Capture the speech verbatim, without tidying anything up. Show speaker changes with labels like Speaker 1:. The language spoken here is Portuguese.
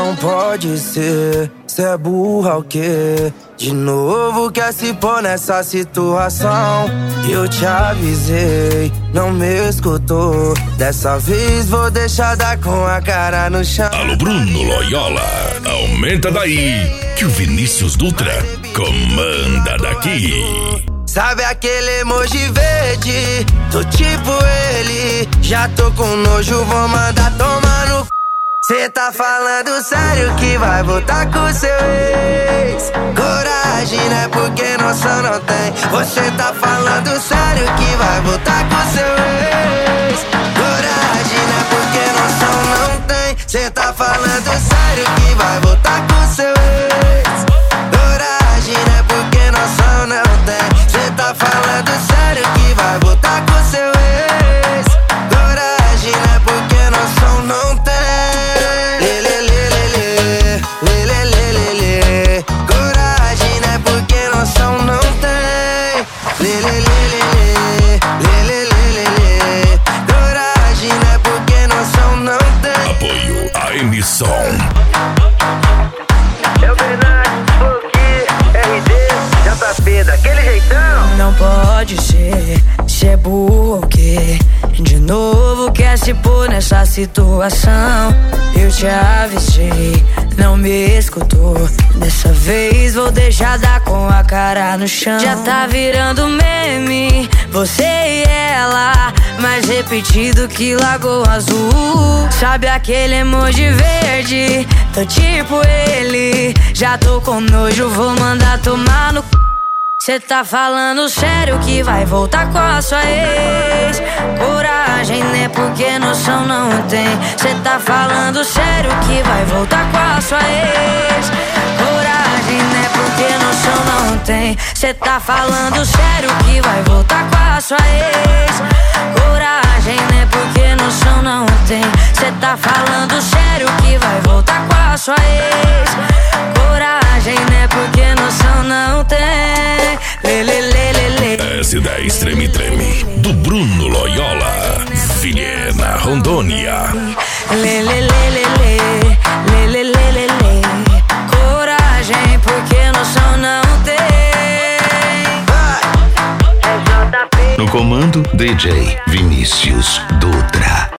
Speaker 1: Não pode ser, cê é burra o quê? De novo quer se pôr nessa situação. Eu te avisei, não me escutou. Dessa vez vou deixar dar com a cara no chão.
Speaker 2: Alô Bruno Loyola, aumenta daí que o Vinícius Dutra comanda daqui.
Speaker 1: Sabe aquele emoji verde? Tô tipo ele, já tô com nojo, vou mandar tomar no c... Cê tá falando sério que vai voltar com seu ex? Coragem, né? Porque noção não tem. Você tá falando sério que vai voltar com seu ex? Coragem, né? Porque noção não tem. Cê tá falando sério que vai voltar com seu ex? Coragem, né? Porque noção não tem. Cê tá falando sério que vai voltar com seu ex? Coragem, né? Porque noção não tem. Coragem, né? Porque noção não tem. Coragem, né? Porque noção não tem.
Speaker 2: Apoio a emissão.
Speaker 3: É o Bernardo, Funk, R D, J P, daquele jeitão.
Speaker 4: Não pode ser, cê é burro o quê? De novo quer se pôr nessa situação. Eu te avisei, não me escutou. Dessa vez vou deixar dar com a cara no chão. Já tá virando meme, você e ela, mais repetido que Lagoa Azul. Sabe aquele emoji verde? Tô tipo ele, já tô com nojo, vou mandar tomar no c... Cê tá falando sério que vai voltar com a sua ex? Coragem, né? Porque noção não tem. Cê tá falando sério que vai voltar com a sua ex? Coragem, né? Porque noção não tem. Cê tá falando sério que vai voltar com a sua ex? Coragem, né? Porque noção não tem. Cê tá falando sério que vai voltar com a sua ex? Coragem, né? Porque noção não tem. Lê, lê, lê, lê, lê.
Speaker 2: S dez Treme Treme, do Bruno Loyola, Vilhena, Rondônia.
Speaker 4: Lê, lê, lê, lê, lê. Lê, lê, lê, lê, lê. Coragem, porque noção não tem.
Speaker 3: É J P.
Speaker 5: No comando, D J Vinícius Dutra.